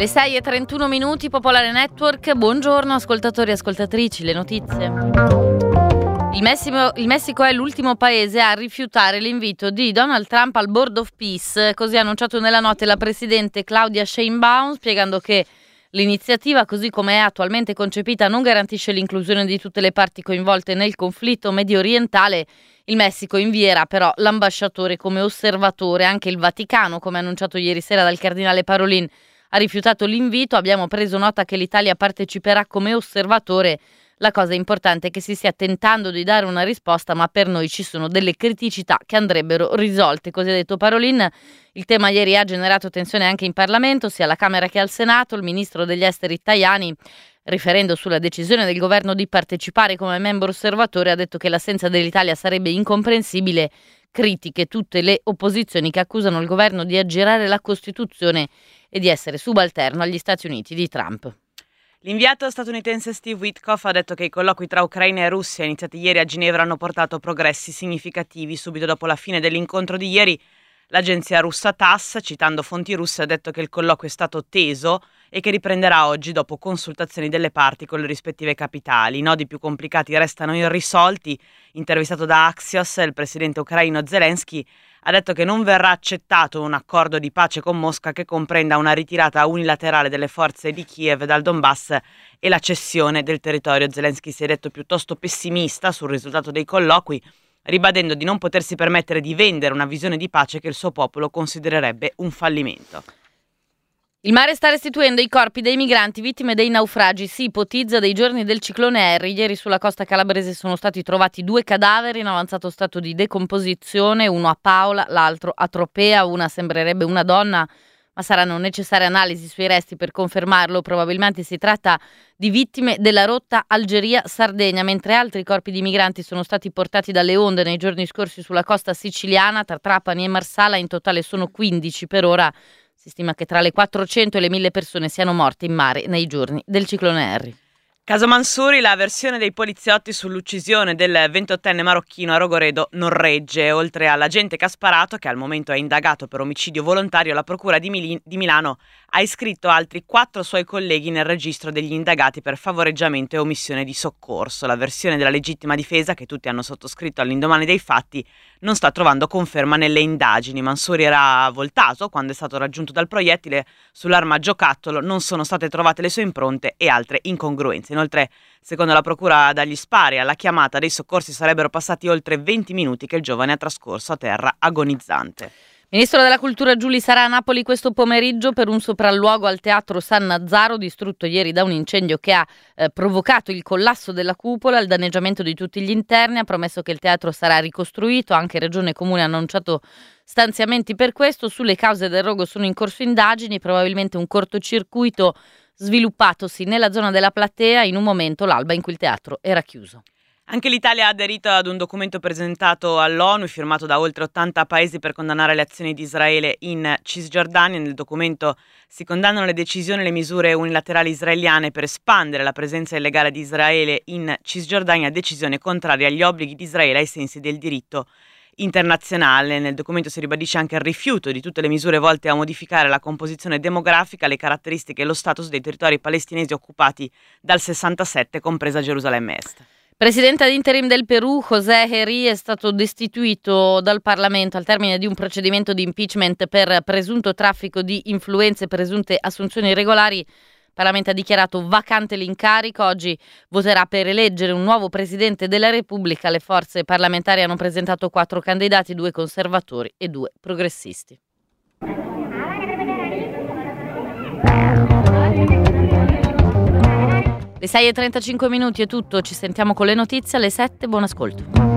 Le 6:31 minuti, Popolare Network. Buongiorno ascoltatori e ascoltatrici, le notizie. Il Messico è l'ultimo paese a rifiutare l'invito di Donald Trump al Board of Peace, così ha annunciato nella notte la presidente Claudia Sheinbaum, spiegando che l'iniziativa, così come è attualmente concepita, non garantisce l'inclusione di tutte le parti coinvolte nel conflitto medio orientale. Il Messico invierà però l'ambasciatore come osservatore. Anche il Vaticano, come annunciato ieri sera dal cardinale Parolin, ha rifiutato l'invito. Abbiamo preso nota che l'Italia parteciperà come osservatore. La cosa importante è che si stia tentando di dare una risposta, ma per noi ci sono delle criticità che andrebbero risolte, così ha detto Parolin. Il tema ieri ha generato tensione anche in Parlamento, sia alla Camera che al Senato. Il ministro degli esteri Tajani, riferendo sulla decisione del governo di partecipare come membro osservatore, ha detto che l'assenza dell'Italia sarebbe incomprensibile. Critiche tutte le opposizioni che accusano il governo di aggirare la Costituzione e di essere subalterno agli Stati Uniti di Trump. L'inviato statunitense Steve Witkoff ha detto che i colloqui tra Ucraina e Russia iniziati ieri a Ginevra hanno portato progressi significativi. Subito dopo la fine dell'incontro di ieri, l'agenzia russa TASS, citando fonti russe, ha detto che il colloquio è stato teso e che riprenderà oggi dopo consultazioni delle parti con le rispettive capitali. I nodi più complicati restano irrisolti. Intervistato da Axios, il presidente ucraino Zelensky ha detto che non verrà accettato un accordo di pace con Mosca che comprenda una ritirata unilaterale delle forze di Kiev dal Donbass e la cessione del territorio. Zelensky si è detto piuttosto pessimista sul risultato dei colloqui, ribadendo di non potersi permettere di vendere una visione di pace che il suo popolo considererebbe un fallimento. Il mare sta restituendo i corpi dei migranti vittime dei naufragi. Si ipotizza dei giorni del ciclone Harry. Ieri sulla costa calabrese sono stati trovati 2 cadaveri in avanzato stato di decomposizione, uno a Paola, l'altro a Tropea. Una sembrerebbe una donna, ma saranno necessarie analisi sui resti per confermarlo. Probabilmente si tratta di vittime della rotta Algeria-Sardegna, mentre altri corpi di migranti sono stati portati dalle onde nei giorni scorsi sulla costa siciliana, tra Trapani e Marsala. In totale sono 15 per ora. Si stima che tra le 400 e le 1000 persone siano morte in mare nei giorni del ciclone Harry. Caso Mansuri, la versione dei poliziotti sull'uccisione del 28enne marocchino a Rogoredo non regge. Oltre all'agente che ha sparato, che al momento è indagato per omicidio volontario, la procura di Milano ha iscritto altri 4 suoi colleghi nel registro degli indagati per favoreggiamento e omissione di soccorso. La versione della legittima difesa, che tutti hanno sottoscritto all'indomani dei fatti, non sta trovando conferma nelle indagini. Mansuri era voltato quando è stato raggiunto dal proiettile. Sull'arma giocattolo non sono state trovate le sue impronte e altre incongruenze. Inoltre, secondo la procura, dagli spari alla chiamata dei soccorsi sarebbero passati oltre 20 minuti che il giovane ha trascorso a terra agonizzante. Ministro della Cultura Giuli sarà a Napoli questo pomeriggio per un sopralluogo al Teatro San Nazzaro, distrutto ieri da un incendio che ha provocato il collasso della cupola, il danneggiamento di tutti gli interni. Ha promesso che il teatro sarà ricostruito, anche Regione e Comune hanno annunciato stanziamenti per questo. Sulle cause del rogo sono in corso indagini, probabilmente un cortocircuito sviluppatosi nella zona della platea in un momento, l'alba, in cui il teatro era chiuso. Anche l'Italia ha aderito ad un documento presentato all'ONU, firmato da oltre 80 paesi per condannare le azioni di Israele in Cisgiordania. Nel documento si condannano le decisioni e le misure unilaterali israeliane per espandere la presenza illegale di Israele in Cisgiordania, decisione contraria agli obblighi di Israele ai sensi del diritto internazionale. Nel documento si ribadisce anche il rifiuto di tutte le misure volte a modificare la composizione demografica, le caratteristiche e lo status dei territori palestinesi occupati dal 67, compresa Gerusalemme Est. Presidente ad interim del Perù, José Herri, è stato destituito dal Parlamento al termine di un procedimento di impeachment per presunto traffico di influenze e presunte assunzioni irregolari. Il Parlamento ha dichiarato vacante l'incarico. Oggi voterà per eleggere un nuovo Presidente della Repubblica. Le forze parlamentari hanno presentato 4 candidati, 2 conservatori e 2 progressisti. Le 6:35 minuti è tutto, ci sentiamo con le notizie alle 7, buon ascolto.